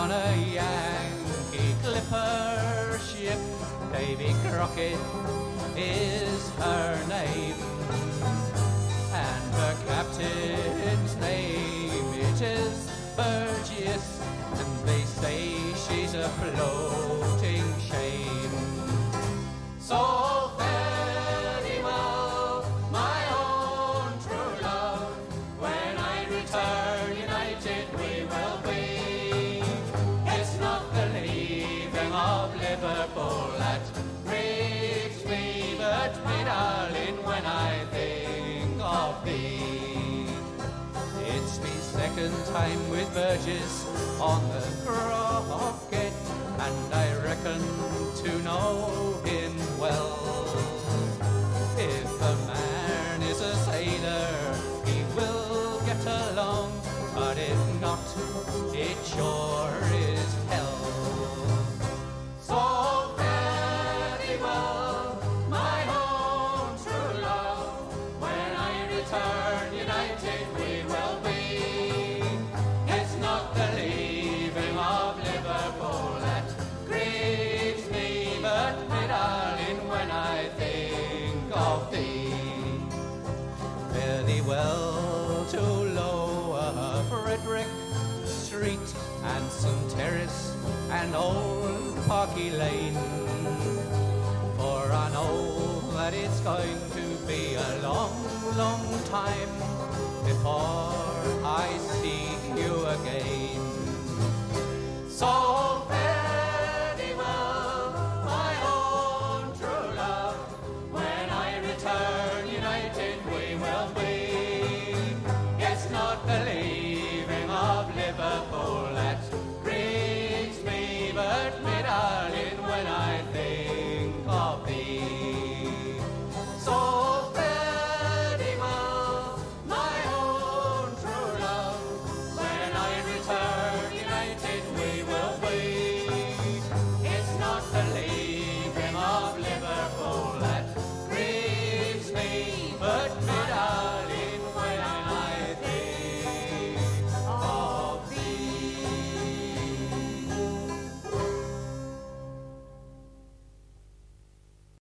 on a Yankee clipper ship. Davy Crockett is her name, and her captain's name it is Burgess, and they say she's a floating shame. So fare thee well, my own true love, when I return united we will be. It's not the leaving of Liverpool that grieves me, but me darling, when I think of thee. It's me second time with Burgess on the Crockett, and I reckon to know him well. If a man is a sailor, he will get along, but if not, it sure is hell. So fare thee well, my own true love, when I return united we will be. It's not the leaving of Liverpool that grieves me, but me darling, when I think of thee. Fare thee well to Lower Frederick Street and St. Terrace and Old Parky Lane, for I know that it's going to be a long, long time before